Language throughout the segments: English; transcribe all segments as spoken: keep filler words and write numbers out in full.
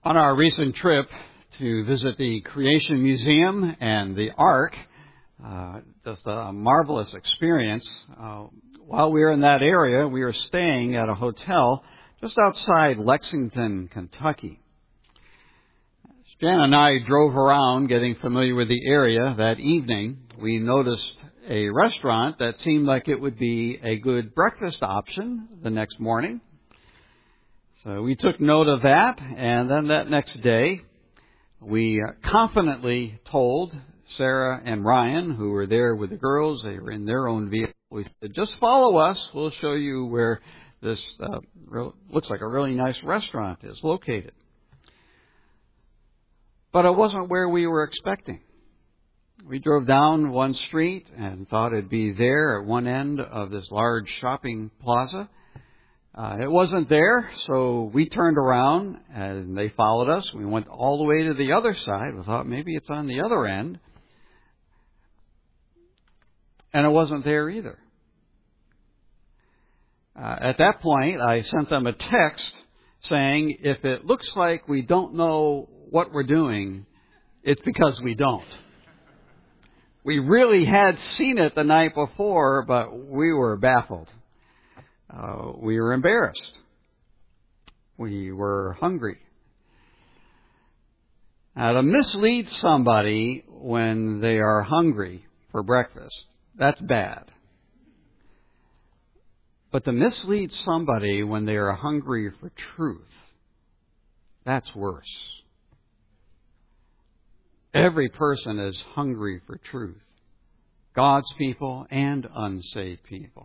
On our recent trip to visit the Creation Museum and the Ark, uh, just a marvelous experience. Uh, while we were in that area, we were staying at a hotel just outside Lexington, Kentucky. As Jan and I drove around getting familiar with the area that evening, we noticed a restaurant that seemed like it would be a good breakfast option the next morning. So we took note of that, and then that next day, we confidently told Sarah and Ryan, who were there with the girls, they were in their own vehicle, we said, just follow us, we'll show you where this uh, real, looks like a really nice restaurant is located. But it wasn't where we were expecting. We drove down one street and thought it'd be there at one end of this large shopping plaza. Uh, it wasn't there, so we turned around and they followed us. We went all the way to the other side. We thought maybe it's on the other end. And it wasn't there either. Uh, at that point, I sent them a text saying, if it looks like we don't know what we're doing, it's because we don't. We really had seen it the night before, but we were baffled. Uh, we were embarrassed. We were hungry. Now, to mislead somebody when they are hungry for breakfast, that's bad. But to mislead somebody when they are hungry for truth, that's worse. Every person is hungry for truth. God's people and unsaved people.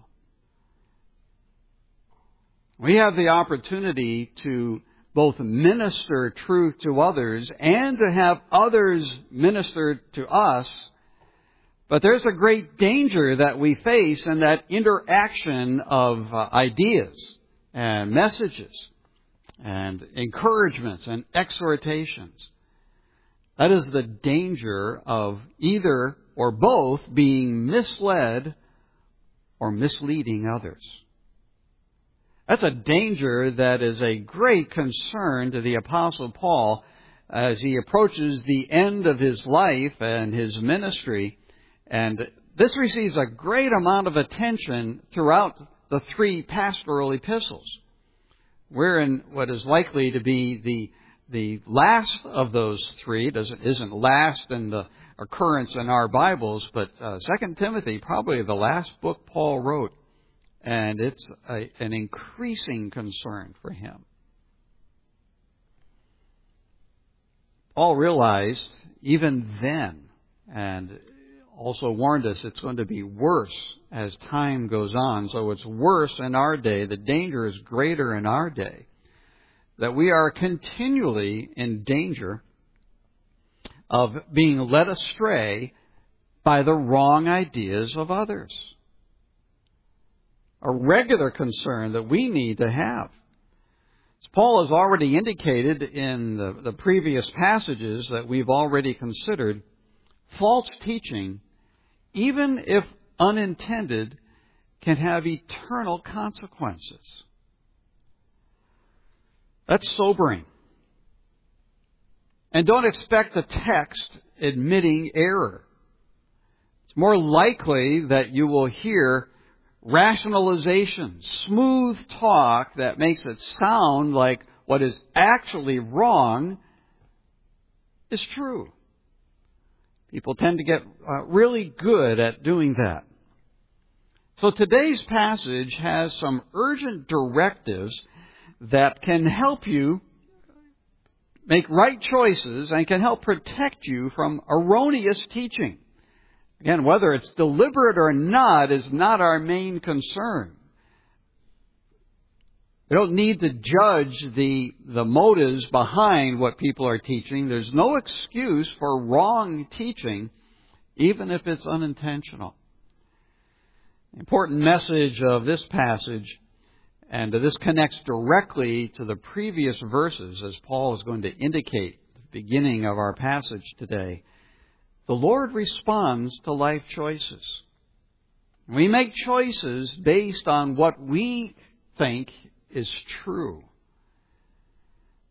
We have the opportunity to both minister truth to others and to have others minister to us. But there's a great danger that we face in that interaction of uh, ideas and messages and encouragements and exhortations. That is the danger of either or both being misled or misleading others. That's a danger that is a great concern to the Apostle Paul as he approaches the end of his life and his ministry. And this receives a great amount of attention throughout the three pastoral epistles. We're in what is likely to be the the last of those three. It doesn't, isn't last in the occurrence in our Bibles, but uh, Second Timothy, probably the last book Paul wrote. And it's a, an increasing concern for him. Paul realized even then, and also warned us it's going to be worse as time goes on. So it's worse in our day. The danger is greater in our day. That we are continually in danger of being led astray by the wrong ideas of others. A regular concern that we need to have. As Paul has already indicated in the, the previous passages that we've already considered, false teaching, even if unintended, can have eternal consequences. That's sobering. And don't expect the text admitting error. It's more likely that you will hear rationalization, smooth talk that makes it sound like what is actually wrong is true. People tend to get uh, really good at doing that. So today's passage has some urgent directives that can help you make right choices and can help protect you from erroneous teaching. Again, whether it's deliberate or not is not our main concern. We don't need to judge the, the motives behind what people are teaching. There's no excuse for wrong teaching, even if it's unintentional. The important message of this passage, and this connects directly to the previous verses, as Paul is going to indicate at the beginning of our passage today. The Lord responds to life choices. We make choices based on what we think is true.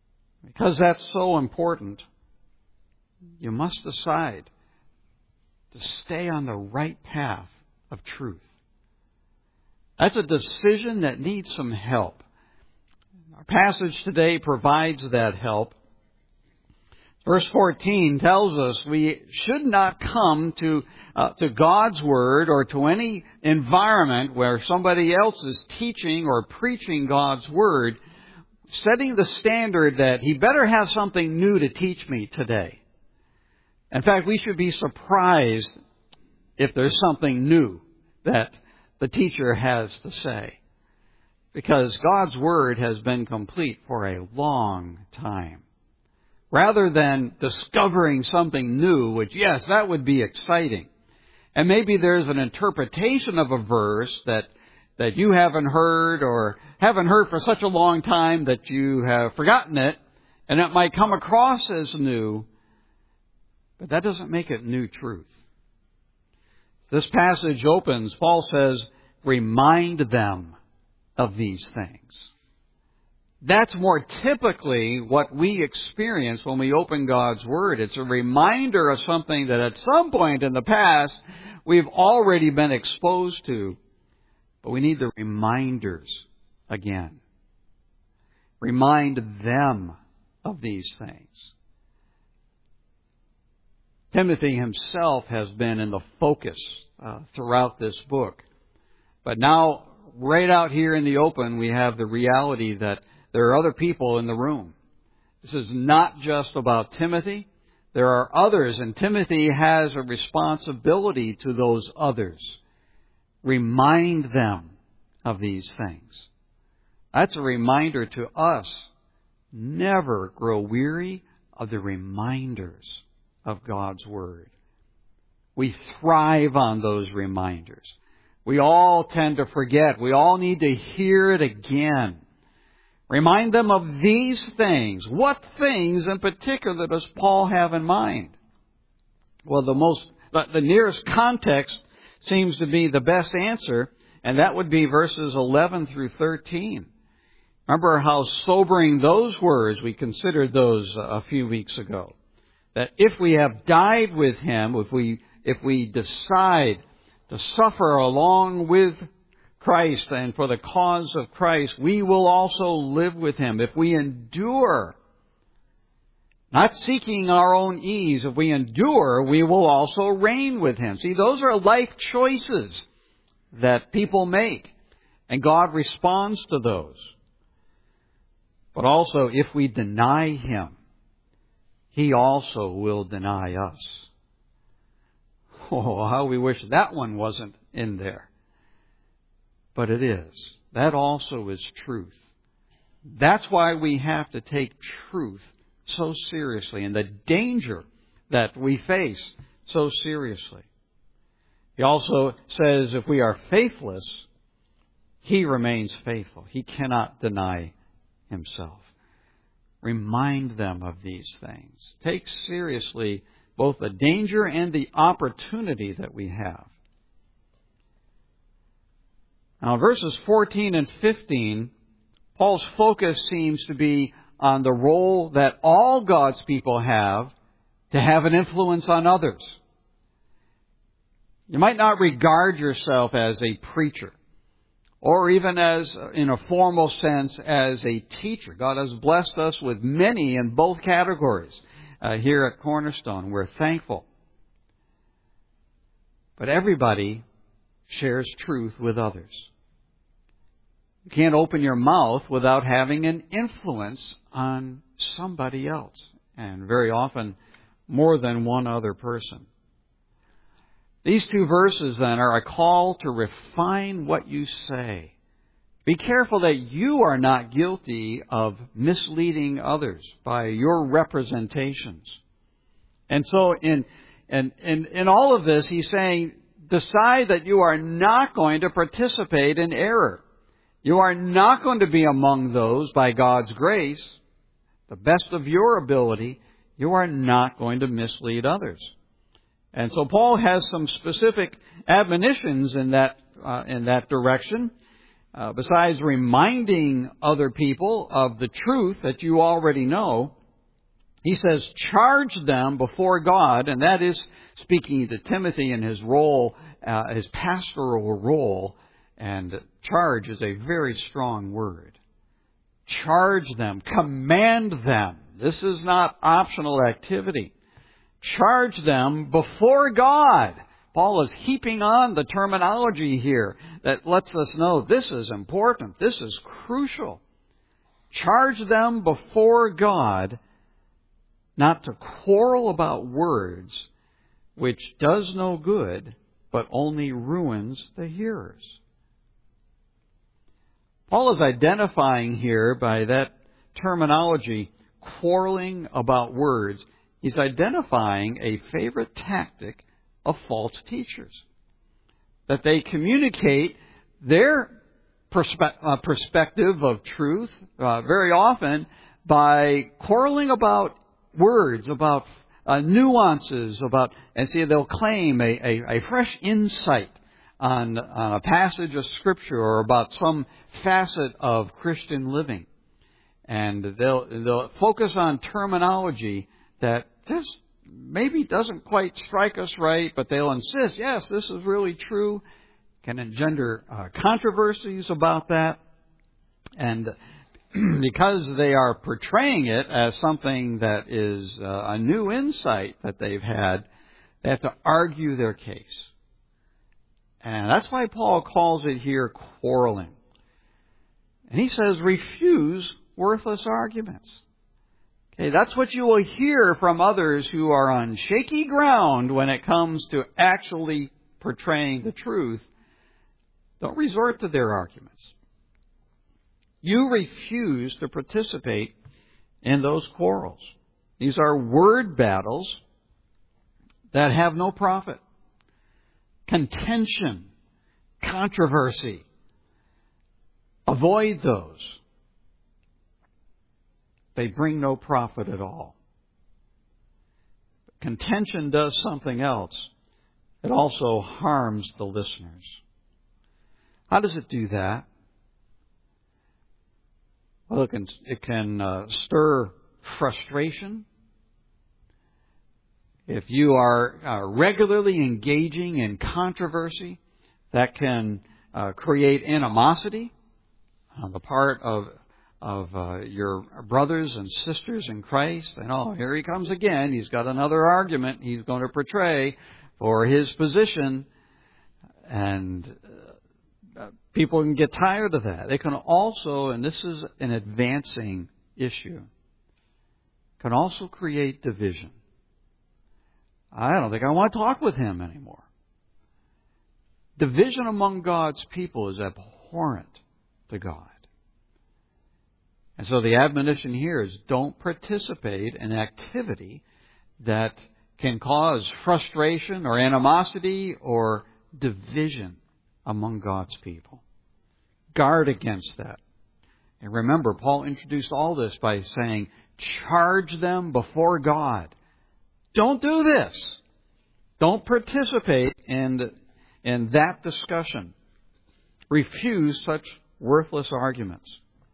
Because that's so important, you must decide to stay on the right path of truth. That's a decision that needs some help. Our passage today provides that help. Verse fourteen tells us we should not come to uh, to God's Word or to any environment where somebody else is teaching or preaching God's Word, setting the standard that he better have something new to teach me today. In fact, we should be surprised if there's something new that the teacher has to say, because God's Word has been complete for a long time. Rather than discovering something new, which, yes, that would be exciting. And maybe there's an interpretation of a verse that, that you haven't heard or haven't heard for such a long time that you have forgotten it, and it might come across as new, but that doesn't make it new truth. This passage opens, Paul says, remind them of these things. That's more typically what we experience when we open God's Word. It's a reminder of something that at some point in the past we've already been exposed to, but we need the reminders again. Remind them of these things. Timothy himself has been in the focus uh, throughout this book. But now, right out here in the open, we have the reality that there are other people in the room. This is not just about Timothy. There are others, and Timothy has a responsibility to those others. Remind them of these things. That's a reminder to us. Never grow weary of the reminders of God's Word. We thrive on those reminders. We all tend to forget. We all need to hear it again. Remind them of these things. What things in particular does Paul have in mind? Well, the most, the nearest context seems to be the best answer, and that would be verses eleven through thirteen. Remember how sobering those words, we considered those a few weeks ago. That if we have died with Him, if we, if we decide to suffer along with Christ and for the cause of Christ, we will also live with Him. If we endure, not seeking our own ease, if we endure, we will also reign with Him. See, those are life choices that people make, and God responds to those. But also, if we deny Him, He also will deny us. Oh, how we wish that one wasn't in there. But it is. That also is truth. That's why we have to take truth so seriously and the danger that we face so seriously. He also says if we are faithless, He remains faithful. He cannot deny Himself. Remind them of these things. Take seriously both the danger and the opportunity that we have. Now, verses fourteen and fifteen, Paul's focus seems to be on the role that all God's people have to have an influence on others. You might not regard yourself as a preacher, or even as, in a formal sense, as a teacher. God has blessed us with many in both categories uh, here at Cornerstone. We're thankful. But everybody shares truth with others. You can't open your mouth without having an influence on somebody else, and very often more than one other person. These two verses, then, are a call to refine what you say. Be careful that you are not guilty of misleading others by your representations. And so in, in, in, in all of this, he's saying, decide that you are not going to participate in error. You are not going to be among those, by God's grace, the best of your ability, you are not going to mislead others. And so Paul has some specific admonitions in that uh, in that direction. Uh, besides reminding other people of the truth that you already know, he says, charge them before God, and that is speaking to Timothy in his role, uh, his pastoral role, and charge is a very strong word. Charge them, command them. This is not optional activity. Charge them before God. Paul is heaping on the terminology here that lets us know this is important, this is crucial. Charge them before God not to quarrel about words, which does no good, but only ruins the hearers. Paul is identifying here by that terminology, quarreling about words, he's identifying a favorite tactic of false teachers. That they communicate their perspe- uh, perspective of truth uh, very often by quarreling about words, about uh, nuances, about, and see, they'll claim a, a, a fresh insight on, on a passage of Scripture or about some facet of Christian living. And they'll, they'll focus on terminology that just maybe doesn't quite strike us right, but they'll insist, yes, this is really true, can engender uh, controversies about that. And because they are portraying it as something that is uh, a new insight that they've had, they have to argue their case. And that's why Paul calls it here quarreling. And he says, refuse worthless arguments. Okay, that's what you will hear from others who are on shaky ground when it comes to actually portraying the truth. Don't resort to their arguments. You refuse to participate in those quarrels. These are word battles that have no profit. Contention, controversy. Avoid those. They bring no profit at all. Contention does something else. It also harms the listeners. How does it do that? Well, it can, it can uh, stir frustration. If you are uh, regularly engaging in controversy, that can uh, create animosity on the part of of uh, your brothers and sisters in Christ. And oh, here he comes again. He's got another argument he's going to portray for his position. And uh, people can get tired of that. They can also, and this is an advancing issue, can also create division. I don't think I want to talk with him anymore. Division among God's people is abhorrent to God. And so the admonition here is don't participate in activity that can cause frustration or animosity or division among God's people. Guard against that. And remember, Paul introduced all this by saying, charge them before God. Don't do this. Don't participate in, in that discussion. Refuse such worthless arguments.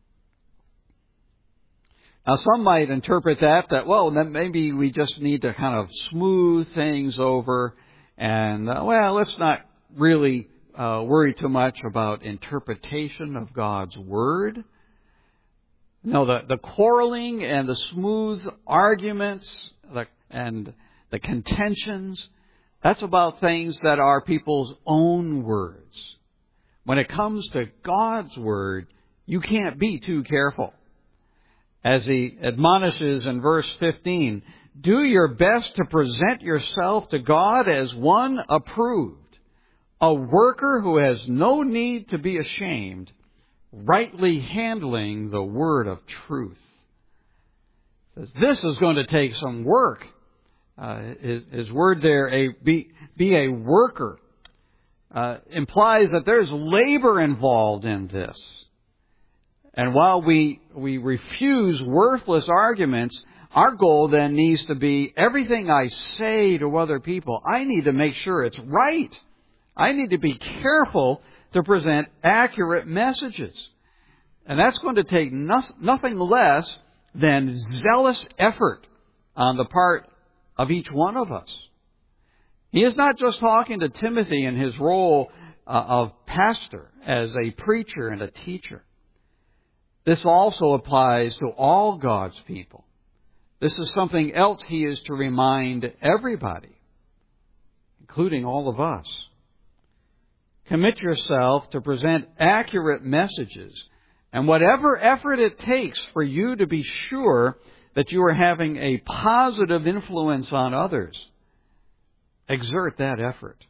Now, some might interpret that, that, well, then maybe we just need to kind of smooth things over and, uh, well, let's not really uh, worry too much about interpretation of God's Word. No, the, the quarreling and the smooth arguments the, and the contentions, that's about things that are people's own words. When it comes to God's Word, you can't be too careful. As he admonishes in verse fifteen, do your best to present yourself to God as one approved, a worker who has no need to be ashamed, rightly handling the word of truth. This is going to take some work. Uh, his, his word there, a, be, be a worker, uh, implies that there's labor involved in this. And while we, we refuse worthless arguments, our goal then needs to be everything I say to other people, I need to make sure it's right. I need to be careful to present accurate messages. And that's going to take no, nothing less than zealous effort on the part of each one of us. He is not just talking to Timothy in his role uh, of pastor, as a preacher and a teacher. This also applies to all God's people. This is something else he is to remind everybody, including all of us. Commit yourself to present accurate messages, and whatever effort it takes for you to be sure that you are having a positive influence on others, exert that effort.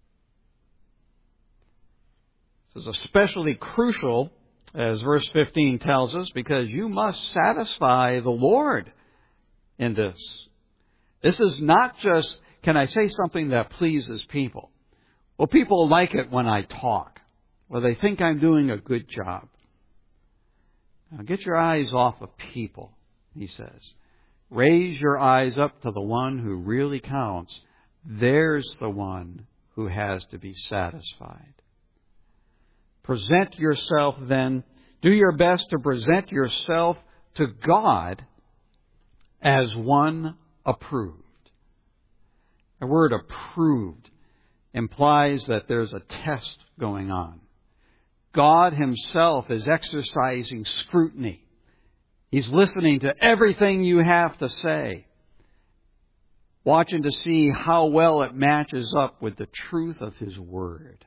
This is especially crucial, as verse fifteen tells us, because you must satisfy the Lord in this. This is not just, can I say something that pleases people? Well, people like it when I talk. Well, they think I'm doing a good job. Now, get your eyes off of people, he says. Raise your eyes up to the one who really counts. There's the one who has to be satisfied. Present yourself then, do your best to present yourself to God as one approved. The word approved implies that there's a test going on. God himself is exercising scrutiny. He's listening to everything you have to say, watching to see how well it matches up with the truth of his word.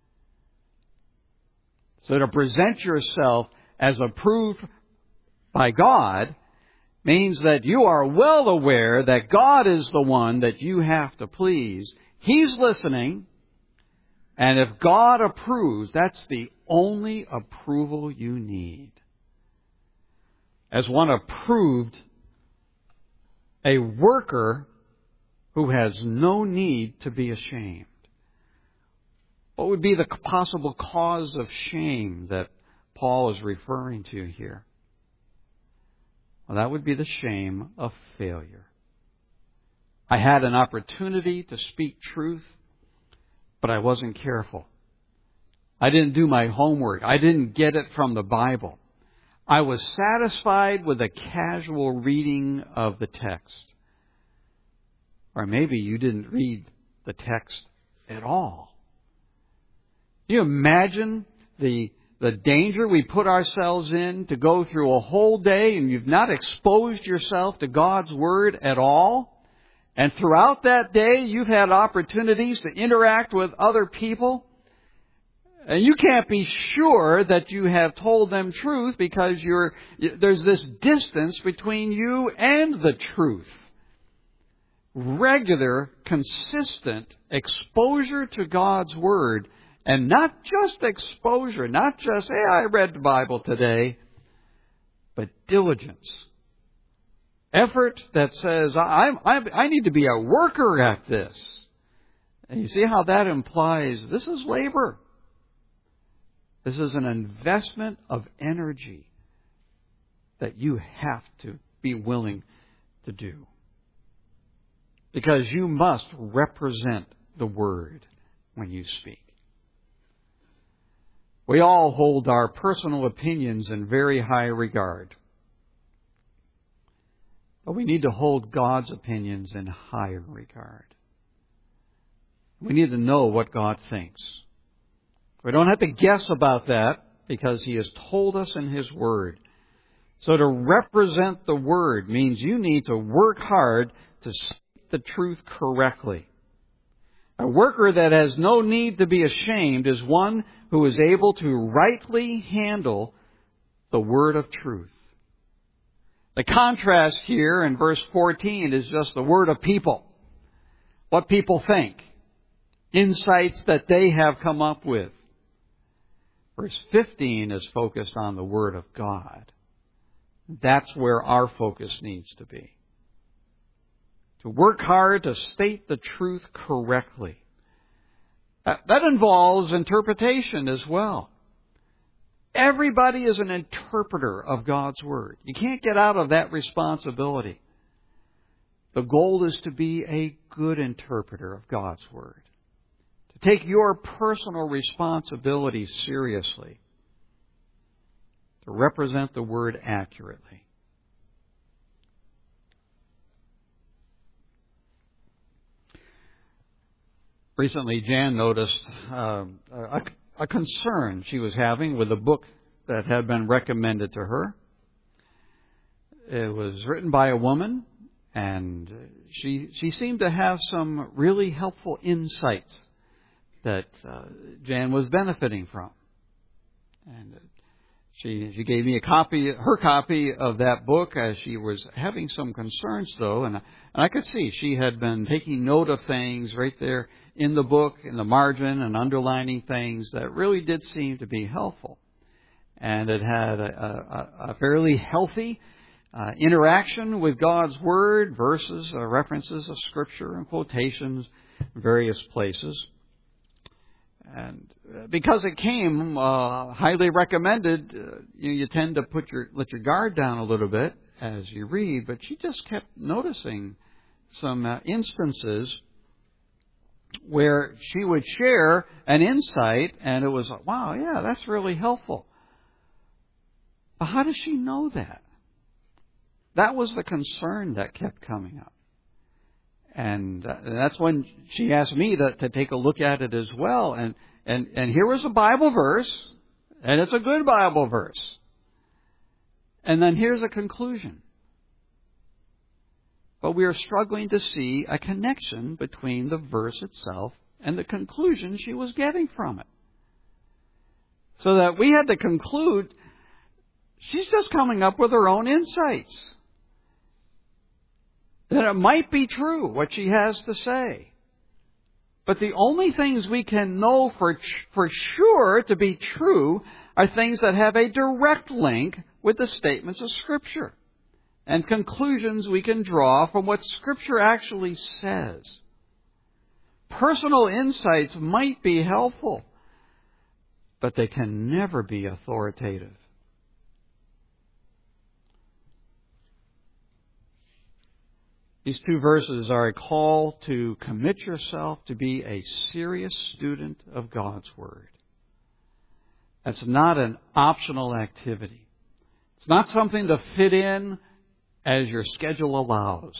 So to present yourself as approved by God means that you are well aware that God is the one that you have to please. He's listening. And if God approves, that's the only approval you need. As one approved, a worker who has no need to be ashamed. What would be the possible cause of shame that Paul is referring to here? Well, that would be the shame of failure. I had an opportunity to speak truth, but I wasn't careful. I didn't do my homework. I didn't get it from the Bible. I was satisfied with a casual reading of the text. Or maybe you didn't read the text at all. Can you imagine the, the danger we put ourselves in to go through a whole day and you've not exposed yourself to God's Word at all? And throughout that day, you've had opportunities to interact with other people. And you can't be sure that you have told them truth because you're, there's this distance between you and the truth. Regular, consistent exposure to God's Word, and not just exposure, not just, hey, I read the Bible today, but diligence. Effort that says, I, I, I need to be a worker at this. And you see how that implies this is labor. This is an investment of energy that you have to be willing to do. Because you must represent the Word when you speak. We all hold our personal opinions in very high regard. But we need to hold God's opinions in higher regard. We need to know what God thinks. We don't have to guess about that because He has told us in His Word. So to represent the Word means you need to work hard to speak the truth correctly. A worker that has no need to be ashamed is one who is able to rightly handle the word of truth. The contrast here in verse fourteen is just the word of people. What people think. Insights that they have come up with. Verse fifteen is focused on the Word of God. That's where our focus needs to be. To work hard to state the truth correctly. That involves interpretation as well. Everybody is an interpreter of God's Word. You can't get out of that responsibility. The goal is to be a good interpreter of God's Word. To take your personal responsibility seriously. To represent the Word accurately. Recently, Jan noticed uh, a, a concern she was having with a book that had been recommended to her. It was written by a woman, and she she seemed to have some really helpful insights that uh, Jan was benefiting from. And she she gave me a copy, her copy of that book, as she was having some concerns, though, and and I could see she had been taking note of things right there in the book, in the margin, and underlining things that really did seem to be helpful. And it had a, a, a fairly healthy uh, interaction with God's Word, verses, uh, references of Scripture, and quotations in various places. And because it came uh, highly recommended, uh, you, you tend to put your let your guard down a little bit as you read. But she just kept noticing some uh, instances where she would share an insight, and it was like, wow, yeah, that's really helpful. But how does she know that? That was the concern that kept coming up. And uh, that's when she asked me to, to take a look at it as well. And, and, and here was a Bible verse, and it's a good Bible verse. And then here's a conclusion. But we are struggling to see a connection between the verse itself and the conclusion she was getting from it. So that we had to conclude she's just coming up with her own insights. That it might be true what she has to say. But the only things we can know for, for sure to be true are things that have a direct link with the statements of Scripture. And conclusions we can draw from what Scripture actually says. Personal insights might be helpful, but they can never be authoritative. These two verses are a call to commit yourself to be a serious student of God's Word. That's not an optional activity. It's not something to fit in as your schedule allows.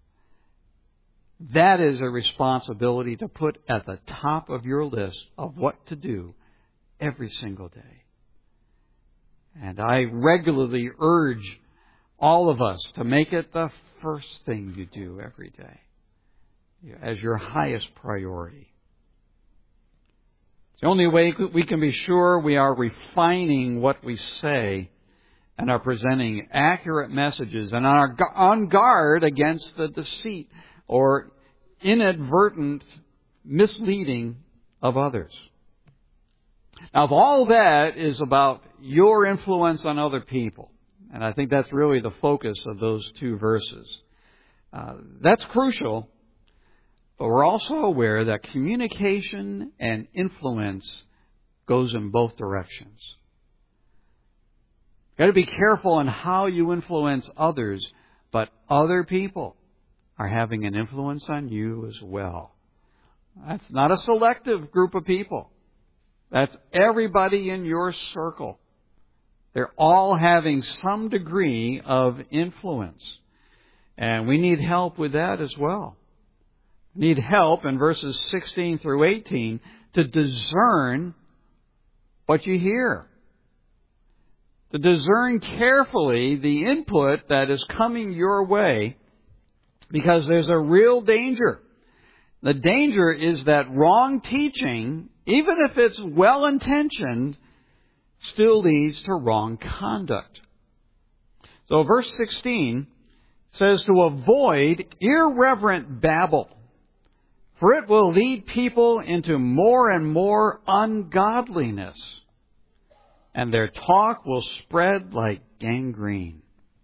That is a responsibility to put at the top of your list of what to do every single day. And I regularly urge all of us to make it the first thing you do every day as your highest priority. It's the only way we can be sure we are refining what we say and are presenting accurate messages and are on guard against the deceit or inadvertent misleading of others. Now, if all that is about your influence on other people, and I think that's really the focus of those two verses, uh, that's crucial, but we're also aware that communication and influence goes in both directions. You've got to be careful on how you influence others, but other people are having an influence on you as well. That's not a selective group of people. That's everybody in your circle. They're all having some degree of influence. And we need help with that as well. We need help in verses sixteen through eighteen to discern what you hear. To discern carefully the input that is coming your way, because there's a real danger. The danger is that wrong teaching, even if it's well-intentioned, still leads to wrong conduct. So verse sixteen says to avoid irreverent babble, for it will lead people into more and more ungodliness, and their talk will spread like gangrene.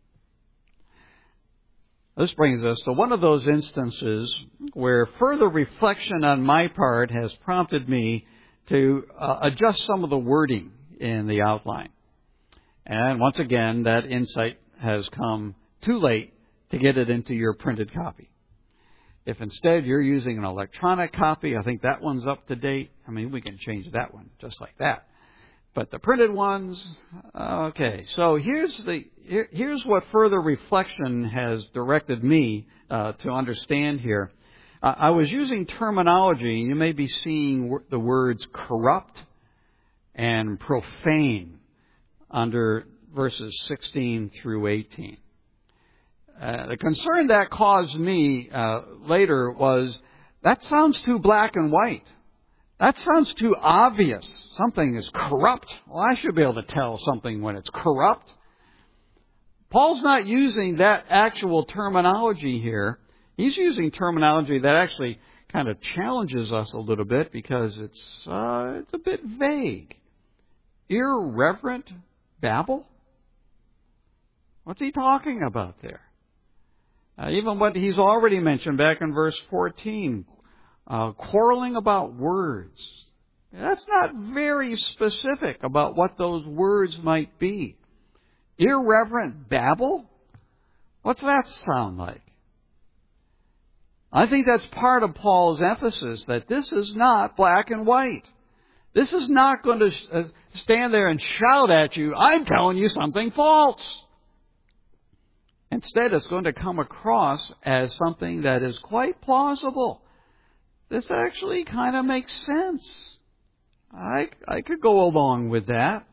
This brings us to one of those instances where further reflection on my part has prompted me to uh, adjust some of the wording in the outline. And once again, that insight has come too late to get it into your printed copy. If instead you're using an electronic copy, I think that one's up to date. I mean, we can change that one just like that. But the printed ones, okay. So here's the here, here's what further reflection has directed me uh, to understand here. I was using terminology, and you may be seeing the words corrupt and profane under verses sixteen through eighteen. Uh, the concern that caused me uh, later was, that sounds too black and white. That sounds too obvious. Something is corrupt. Well, I should be able to tell something when it's corrupt. Paul's not using that actual terminology here. He's using terminology that actually kind of challenges us a little bit because it's uh, it's a bit vague. Irreverent babble? What's he talking about there? Uh, even what he's already mentioned back in verse fourteen, uh, quarreling about words. That's not very specific about what those words might be. Irreverent babble? What's that sound like? I think that's part of Paul's emphasis, that this is not black and white. This is not going to stand there and shout at you, I'm telling you something false. Instead, it's going to come across as something that is quite plausible. This actually kind of makes sense. I, I could go along with that.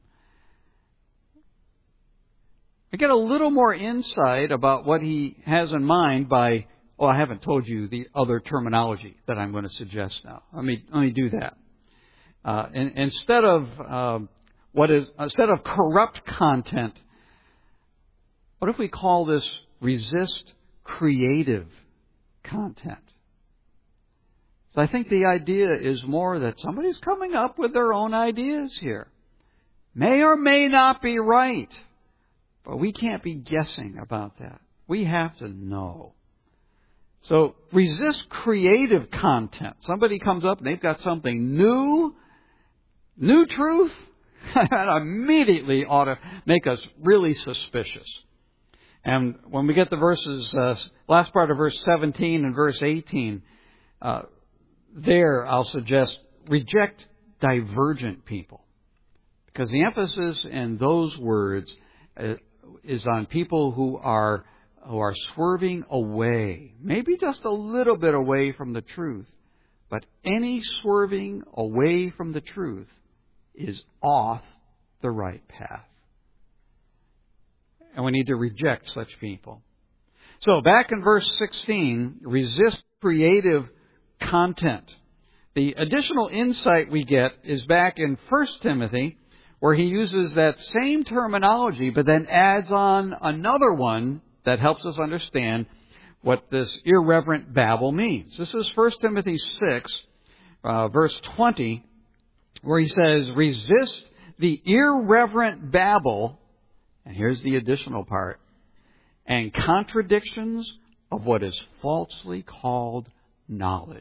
I get a little more insight about what he has in mind by, oh, I haven't told you the other terminology that I'm going to suggest now. Let me, let me do that. Uh, in, instead of uh, what is instead of corrupt content, what if we call this resist creative content? So I think the idea is more that somebody's coming up with their own ideas here. May or may not be right, but we can't be guessing about that. We have to know. So resist creative content. Somebody comes up and they've got something new, new truth, that immediately ought to make us really suspicious. And when we get the verses, uh, last part of verse seventeen and verse eighteen, uh, there I'll suggest reject divergent people. Because the emphasis in those words uh, is on people who are who are swerving away, maybe just a little bit away from the truth. But any swerving away from the truth is off the right path. And we need to reject such people. So back in verse sixteen, resist creative content. The additional insight we get is back in First Timothy, where he uses that same terminology, but then adds on another one that helps us understand what this irreverent babble means. This is First Timothy six, uh, verse twenty, where he says, resist the irreverent babble, and here's the additional part, and contradictions of what is falsely called knowledge.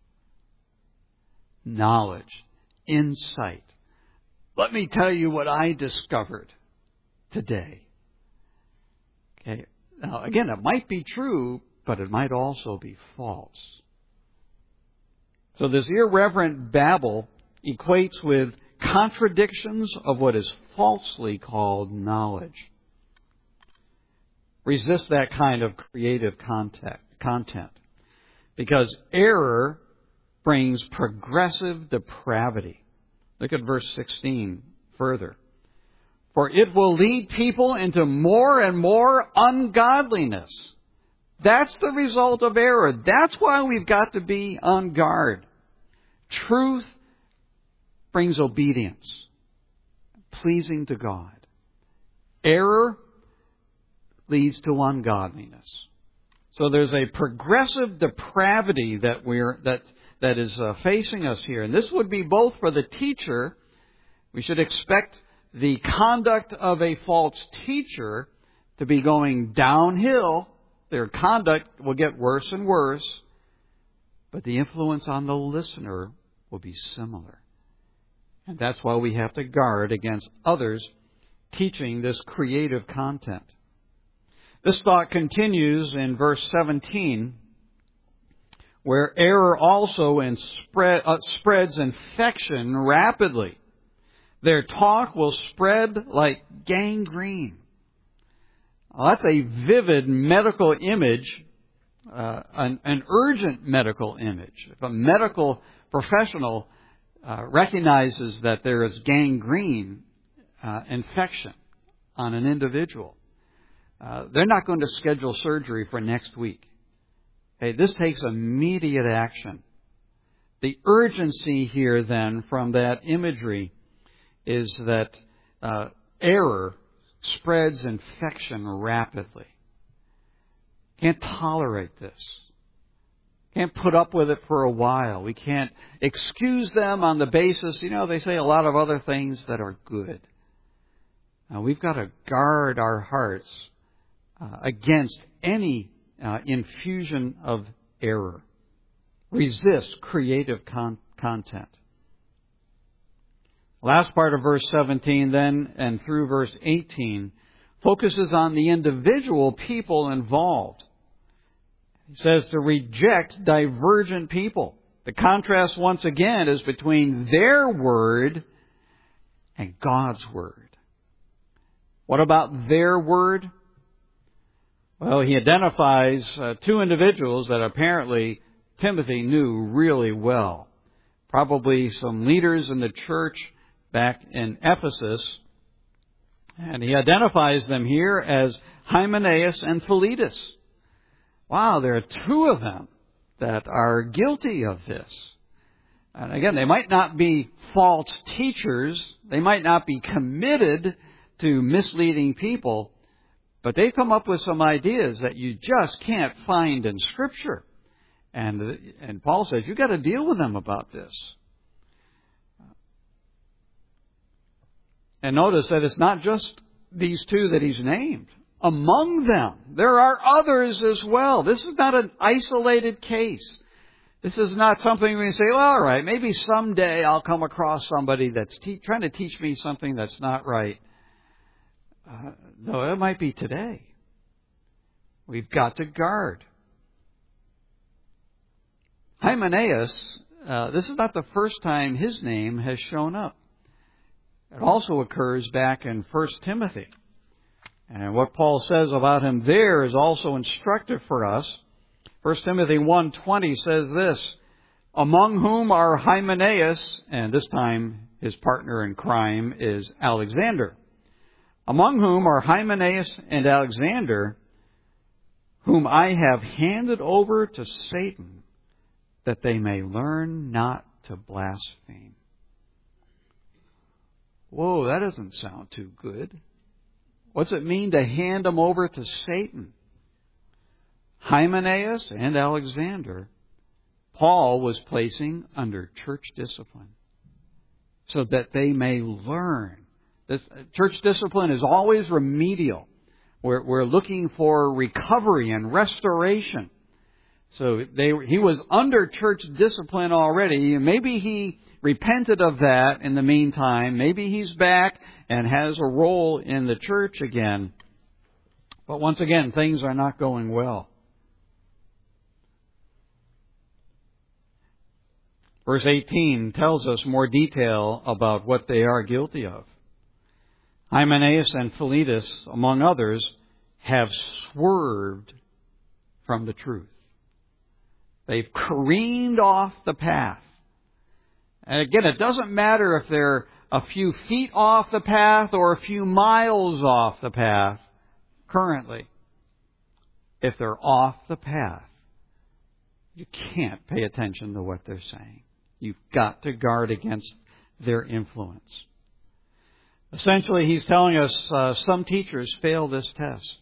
Knowledge. Insight. Let me tell you what I discovered today. Okay. Now, again, it might be true, but it might also be false. So this irreverent babble equates with contradictions of what is falsely called knowledge. Resist that kind of creative content, content because error brings progressive depravity. Look at verse sixteen further. For it will lead people into more and more ungodliness. That's the result of error. That's why we've got to be on guard. Truth brings obedience, pleasing to God. Error leads to ungodliness. So there's a progressive depravity that we're that that is uh, facing us here, and this would be both for the teacher. We should expect the conduct of a false teacher to be going downhill. Their conduct will get worse and worse, but the influence on the listener will be similar. And that's why we have to guard against others teaching this creative content. This thought continues in verse seventeen, where error also in spread, uh, spreads infection rapidly. Their talk will spread like gangrene. Well, that's a vivid medical image uh, an, an urgent medical image. If a medical professional uh, recognizes that there is gangrene uh, infection on an individual, uh, they're not going to schedule surgery for next week. Okay, this takes immediate action. The urgency here, then, from that imagery is that uh, error spreads infection rapidly. Can't tolerate this. Can't put up with it for a while. We can't excuse them on the basis, you know, they say a lot of other things that are good. Now, we've got to guard our hearts uh, against any uh, infusion of error. Resist creative con- content. Last part of verse seventeen then and through verse eighteen focuses on the individual people involved. He says to reject divergent people. The contrast once again is between their word and God's word. What about their word? Well, he identifies uh, two individuals that apparently Timothy knew really well. Probably some leaders in the church back in Ephesus. And he identifies them here as Hymenaeus and Philetus. Wow, there are two of them that are guilty of this. And again, they might not be false teachers. They might not be committed to misleading people. But they've come up with some ideas that you just can't find in Scripture. And, and Paul says, you've got to deal with them about this. And notice that it's not just these two that he's named. Among them, there are others as well. This is not an isolated case. This is not something we say, well, all right, maybe someday I'll come across somebody that's te- trying to teach me something that's not right. Uh, no, it might be today. We've got to guard. Hymenaeus, uh, this is not the first time his name has shown up. It also occurs back in First Timothy. And what Paul says about him there is also instructive for us. First Timothy one twenty says this, among whom are Hymenaeus, and this time his partner in crime is Alexander. Among whom are Hymenaeus and Alexander, whom I have handed over to Satan, that they may learn not to blaspheme. Whoa, that doesn't sound too good. What's it mean to hand them over to Satan? Hymenaeus and Alexander, Paul was placing under church discipline so that they may learn. This church discipline is always remedial. We're, we're looking for recovery and restoration. So they, he was under church discipline already. Maybe he repented of that in the meantime. Maybe he's back and has a role in the church again. But once again, things are not going well. Verse eighteen tells us more detail about what they are guilty of. Hymenaeus and Philetus, among others, have swerved from the truth. They've careened off the path. And again, it doesn't matter if they're a few feet off the path or a few miles off the path currently. If they're off the path, you can't pay attention to what they're saying. You've got to guard against their influence. Essentially, he's telling us uh, some teachers fail this test.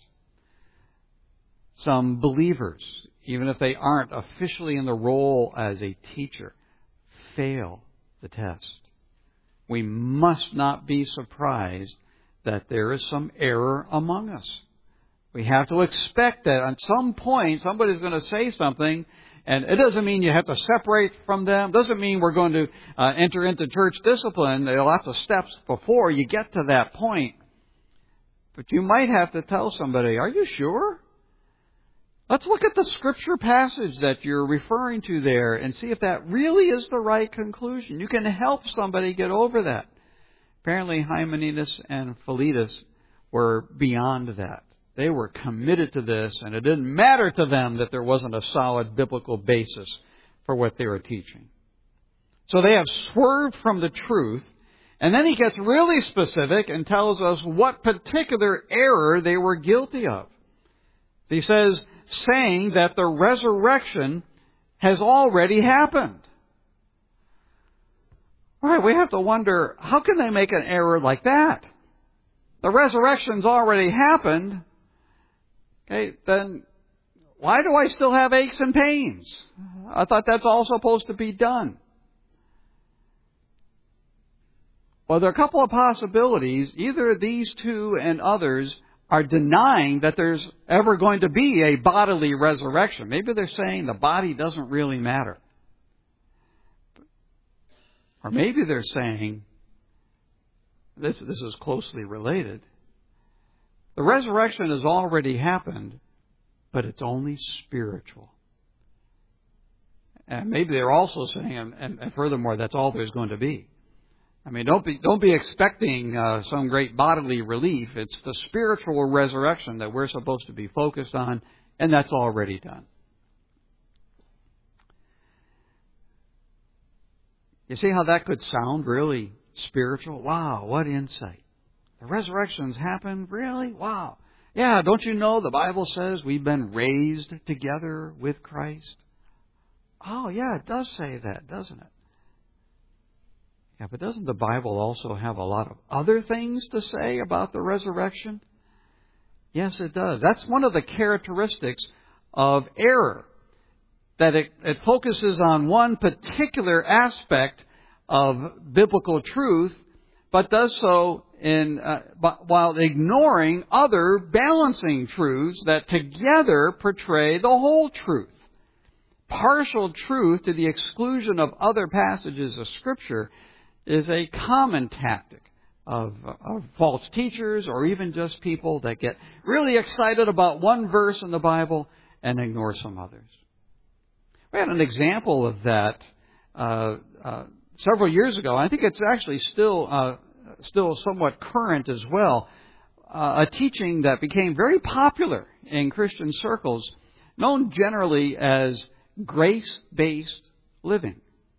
Some believers, even if they aren't officially in the role as a teacher, fail the test. We must not be surprised that there is some error among us. We have to expect that at some point somebody's going to say something, and it doesn't mean you have to separate from them. It doesn't mean we're going to uh, enter into church discipline. There are lots of steps before you get to that point. But you might have to tell somebody, are you sure? Let's look at the scripture passage that you're referring to there and see if that really is the right conclusion. You can help somebody get over that. Apparently, Hymenaeus and Philetus were beyond that. They were committed to this, and it didn't matter to them that there wasn't a solid biblical basis for what they were teaching. So they have swerved from the truth, and then he gets really specific and tells us what particular error they were guilty of. He says, saying that the resurrection has already happened. All right, we have to wonder, how can they make an error like that? The resurrection's already happened. Okay, then why do I still have aches and pains? I thought that's all supposed to be done. Well, there are a couple of possibilities. Either these two and others are denying that there's ever going to be a bodily resurrection. Maybe they're saying the body doesn't really matter. Or maybe they're saying, this, this is closely related, the resurrection has already happened, but it's only spiritual. And maybe they're also saying, and, and furthermore, that's all there's going to be. I mean, don't be don't be expecting uh, some great bodily relief. It's the spiritual resurrection that we're supposed to be focused on, and that's already done. You see how that could sound really spiritual? Wow, what insight. The resurrection's happened? Really? Wow. Yeah, don't you know the Bible says we've been raised together with Christ? Oh, yeah, it does say that, doesn't it? Yeah, but doesn't the Bible also have a lot of other things to say about the resurrection? Yes, it does. That's one of the characteristics of error, that it, it focuses on one particular aspect of biblical truth, but does so in uh, while ignoring other balancing truths that together portray the whole truth. Partial truth to the exclusion of other passages of Scripture is a common tactic of, of false teachers or even just people that get really excited about one verse in the Bible and ignore some others. We had an example of that uh, uh, several years ago. I think it's actually still uh, still somewhat current as well. Uh, a teaching that became very popular in Christian circles, known generally as grace-based living.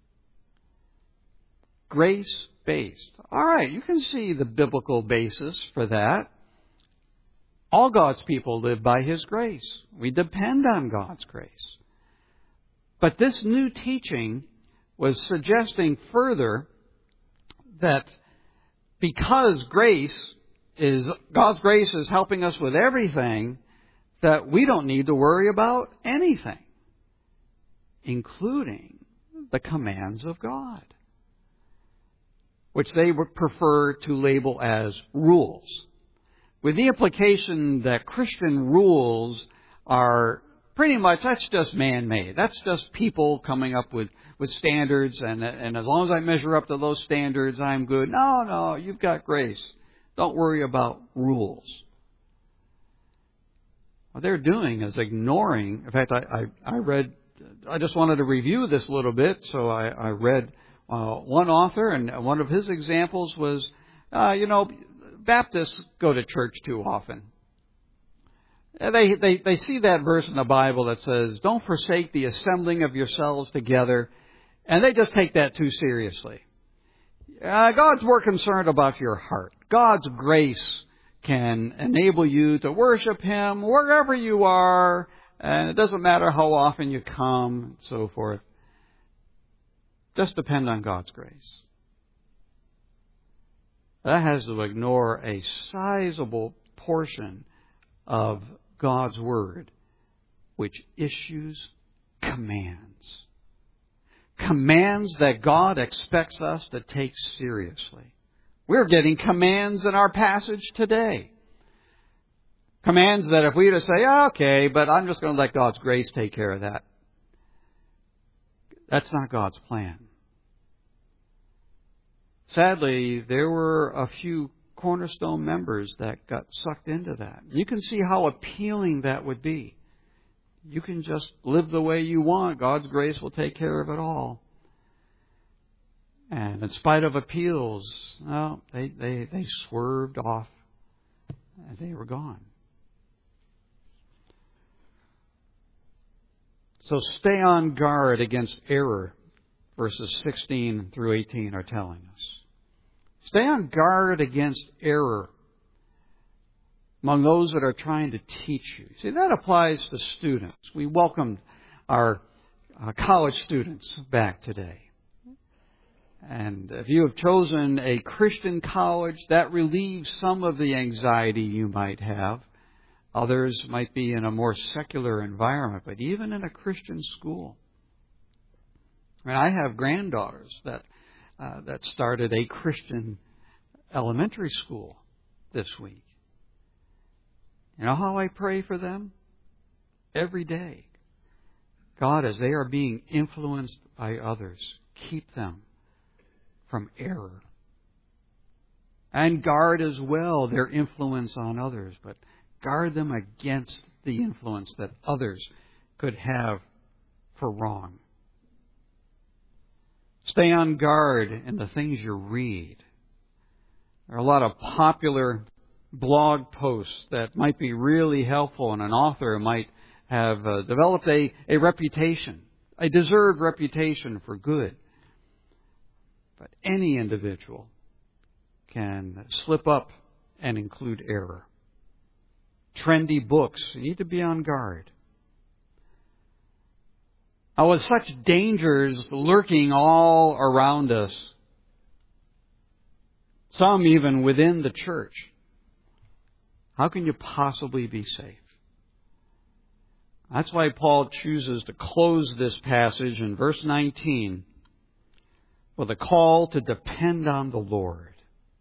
Grace-based. All right, you can see the biblical basis for that. All God's people live by His grace. We depend on God's grace. But this new teaching was suggesting further that because grace is, God's grace is helping us with everything, that we don't need to worry about anything, including the commands of God, which they would prefer to label as rules, with the implication that Christian rules are pretty much, that's just man-made. That's just people coming up with, with standards, and, and as long as I measure up to those standards, I'm good. No, no, you've got grace. Don't worry about rules. What they're doing is ignoring, in fact, I, I, I read, I just wanted to review this a little bit, so I, I read uh, one author, and one of his examples was, uh, you know, Baptists go to church too often. They, they, they see that verse in the Bible that says, don't forsake the assembling of yourselves together, and they just take that too seriously. Uh, God's more concerned about your heart. God's grace can enable you to worship Him wherever you are, and it doesn't matter how often you come, and so forth. Just depend on God's grace. That has to ignore a sizable portion of God's Word, which issues commands. Commands that God expects us to take seriously. We're getting commands in our passage today. Commands that if we were to say, okay, but I'm just going to let God's grace take care of that. That's not God's plan. Sadly, there were a few Cornerstone members that got sucked into that. You can see how appealing that would be. You can just live the way you want. God's grace will take care of it all. And in spite of appeals, well, they, they, they swerved off and they were gone. So stay on guard against error, verses sixteen through eighteen are telling us. Stay on guard against error among those that are trying to teach you. See, that applies to students. We welcomed our uh, college students back today. And if you have chosen a Christian college, that relieves some of the anxiety you might have. Others might be in a more secular environment, but even in a Christian school. I mean, I have granddaughters that uh, that started a Christian elementary school this week. You know how I pray for them? Every day. God, as they are being influenced by others, keep them from error. And guard as well their influence on others, but guard them against the influence that others could have for wrong. Stay on guard in the things you read. There are a lot of popular blog posts that might be really helpful, and an author might have uh, developed a, a reputation, a deserved reputation for good. But any individual can slip up and include error. Trendy books, you need to be on guard. Now, with such dangers lurking all around us, some even within the church, how can you possibly be safe? That's why Paul chooses to close this passage in verse nineteen with a call to depend on the Lord.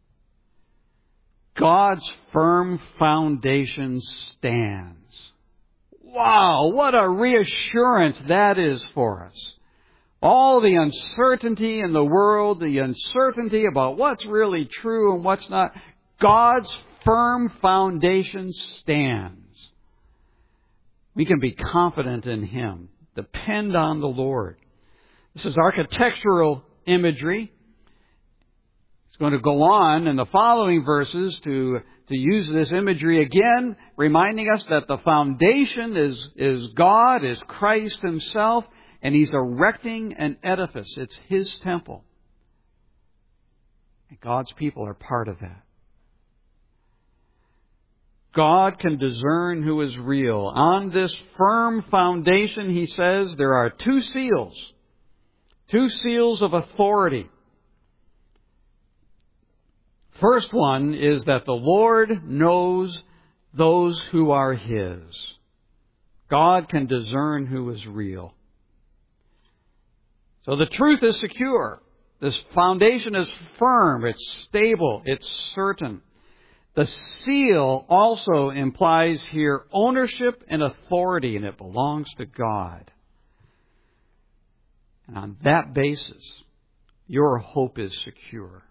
God's firm foundation stands. Wow, what a reassurance that is for us. All the uncertainty in the world, the uncertainty about what's really true and what's not, God's firm foundation stands. We can be confident in Him. Depend on the Lord. This is architectural imagery. It's going to go on in the following verses to, to use this imagery again, reminding us that the foundation is, is God, is Christ Himself, and He's erecting an edifice. It's His temple. And God's people are part of that. God can discern who is real. On this firm foundation, He says, there are two seals. Two seals of authority. First one is that the Lord knows those who are His. God can discern who is real. So the truth is secure. This foundation is firm. It's stable. It's certain. The seal also implies here ownership and authority, and it belongs to God. And on that basis, your hope is secure.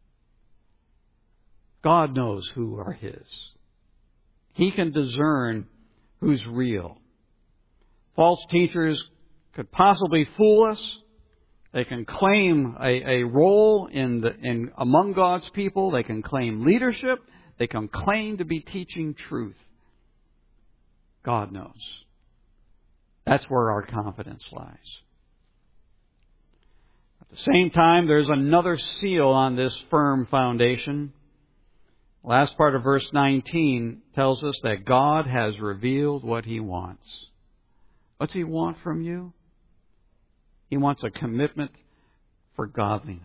God knows who are His. He can discern who's real. False teachers could possibly fool us. They can claim a, a role in the, in among God's people. They can claim leadership. They can claim to be teaching truth. God knows. That's where our confidence lies. At the same time, there's another seal on this firm foundation. Last part of verse nineteen tells us that God has revealed what He wants. What's He want from you? He wants a commitment for godliness.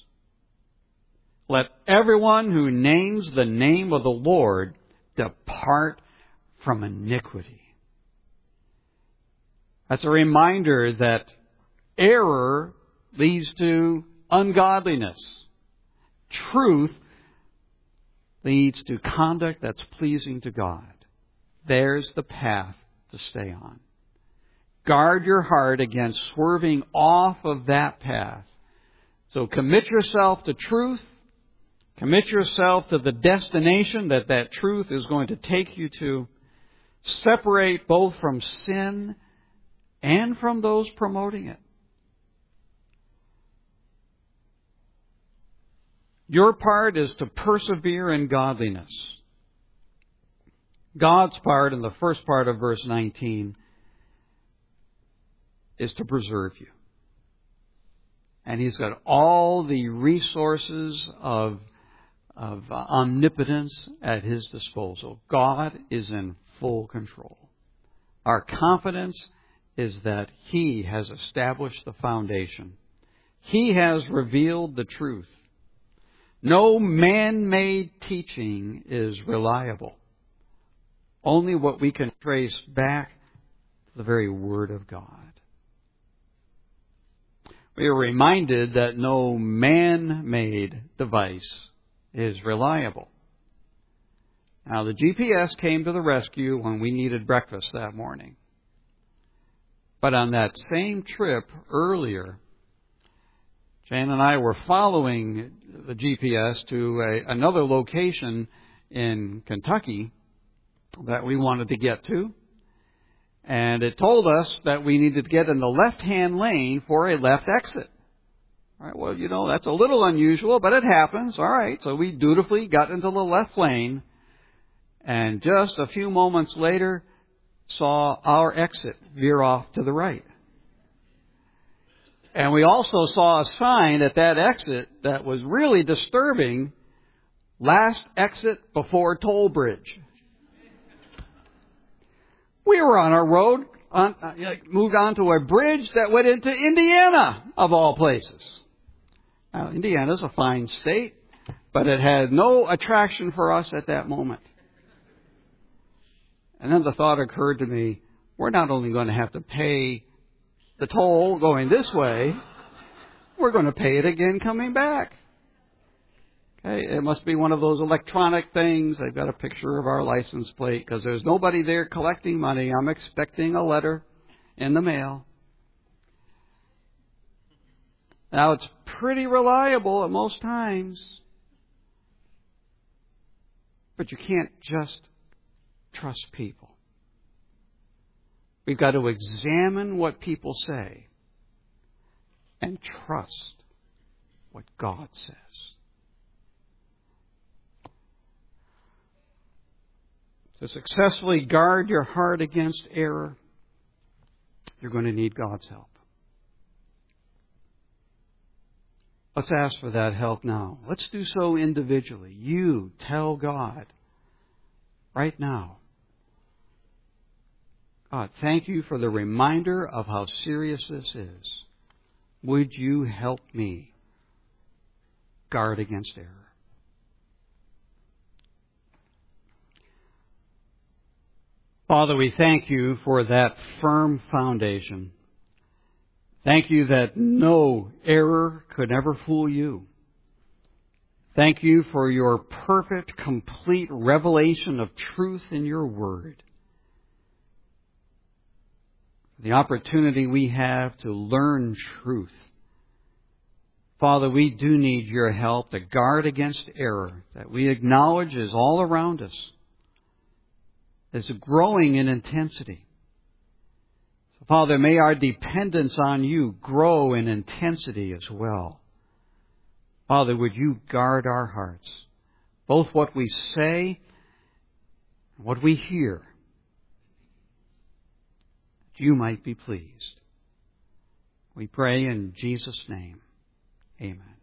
Let everyone who names the name of the Lord depart from iniquity. That's a reminder that error leads to ungodliness. Truth leads to conduct that's pleasing to God. There's the path to stay on. Guard your heart against swerving off of that path. So commit yourself to truth. Commit yourself to the destination that that truth is going to take you to. Separate both from sin and from those promoting it. Your part is to persevere in godliness. God's part, in the first part of verse nineteen, is to preserve you. And He's got all the resources of, of uh, omnipotence at His disposal. God is in full control. Our confidence is that He has established the foundation. He has revealed the truth. No man-made teaching is reliable. Only what we can trace back to the very Word of God. We are reminded that no man-made device is reliable. Now, the G P S came to the rescue when we needed breakfast that morning. But on that same trip earlier, Jan and I were following the G P S to a, another location in Kentucky that we wanted to get to. And it told us that we needed to get in the left-hand lane for a left exit. All right, well, you know, that's a little unusual, but it happens. All right, so we dutifully got into the left lane, and just a few moments later saw our exit veer off to the right. And we also saw a sign at that exit that was really disturbing: last exit before toll bridge. We were on our road, on, uh, moved on to a bridge that went into Indiana, of all places. Now, Indiana's a fine state, but it had no attraction for us at that moment. And then the thought occurred to me, we're not only going to have to pay the toll going this way, we're going to pay it again coming back. Okay, it must be one of those electronic things. They've got a picture of our license plate because there's nobody there collecting money. I'm expecting a letter in the mail. Now, it's pretty reliable at most times, but you can't just trust people. We've got to examine what people say and trust what God says. To successfully guard your heart against error, you're going to need God's help. Let's ask for that help now. Let's do so individually. You tell God right now, God, thank you for the reminder of how serious this is. Would you help me guard against error? Father, we thank you for that firm foundation. Thank you that no error could ever fool you. Thank you for your perfect, complete revelation of truth in your word. The opportunity we have to learn truth. Father, we do need your help to guard against error that we acknowledge is all around us. Is growing in intensity. So, Father, may our dependence on you grow in intensity as well. Father, would you guard our hearts, both what we say and what we hear, that you might be pleased. We pray in Jesus' name. Amen.